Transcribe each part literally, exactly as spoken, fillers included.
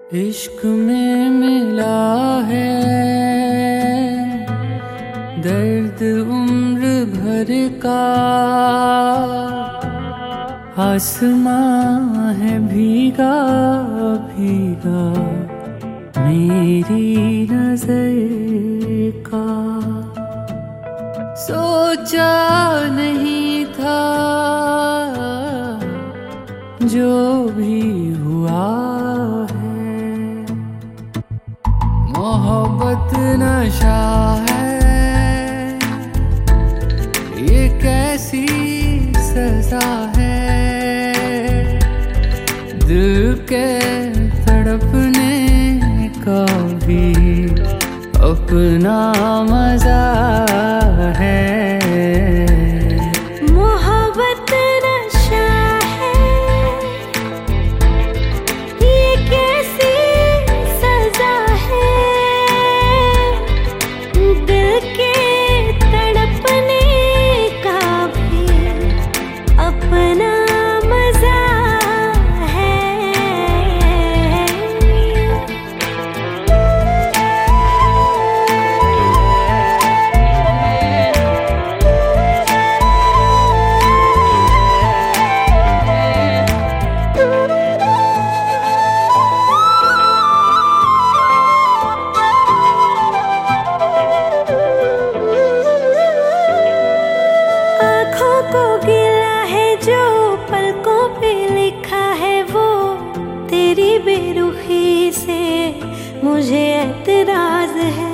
इश्क में मिला है दर्द उम्र भर का, आसमां है भीगा भीगा मेरी नजर का। सोचा नहीं था जो भी हुआ है, मोहब्बत नशा है, ये कैसी सजा है। दिल के तड़पने का भी अपना मजा है। मोहब्बत नशा है, ये कैसी सजा है। दिल के तड़पने का भी अपना मजा है। आँखों को गिला है जो पलकों पे लिखा है, वो तेरी बेरुखी से मुझे एतराज है।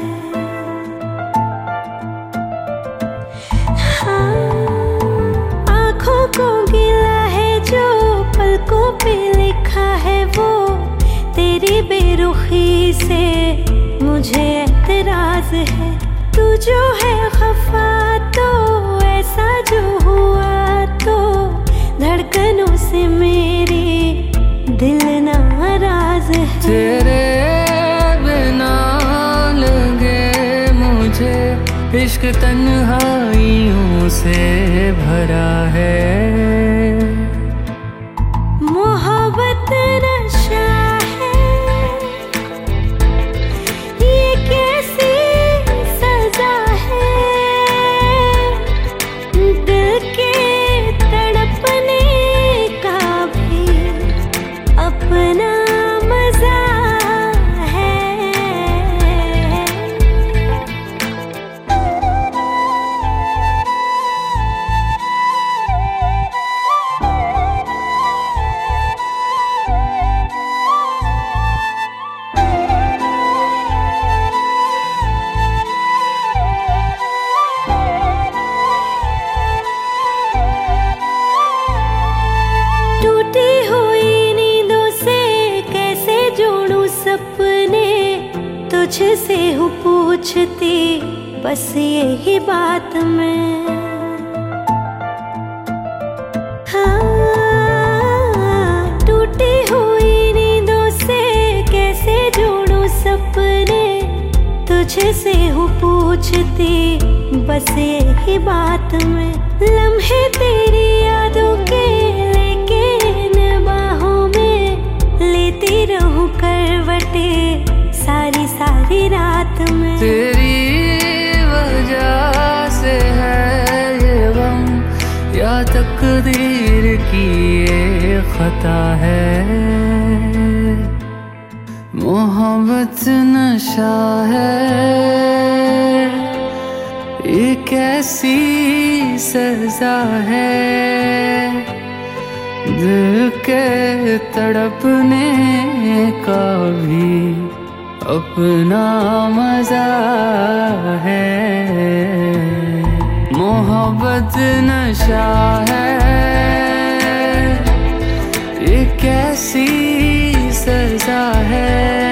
हाँ, आँखों को गिला है जो पलकों पे लिखा है, वो तेरी बेरुखी से मुझे एतराज है। तू जो है खफा तो ऐसा जो हुआ तो धड़कनों से मेरी दिल नाराज है। तेरे बिना लगे मुझे इश्क तन्हाइयों से भरा है। मोहब्बत नशा है, ये कैसी सजा है। दिल के तड़पने का भी अपना मजा है। टूटी हुई नींदों से कैसे जोड़ूं सपने, तुझसे हूँ पूछती बस यही बात मैं। हाँ, टूटी हुई नींदों से कैसे जोड़ूं सपने, तुझसे हूँ पूछती बस यही बात मैं। लम्हे तेरी यादों के लेके इन बाहों में लेती रहूं करवटे सारी सारी रात में। तेरी वजह से है ये गम या तकदीर की ये खता है। मोहब्बत नशा है, ये कैसी सजा है। दिल के तड़पने का भी अपना मजा है। मोहब्बत नशा है, ये कैसी सजा है।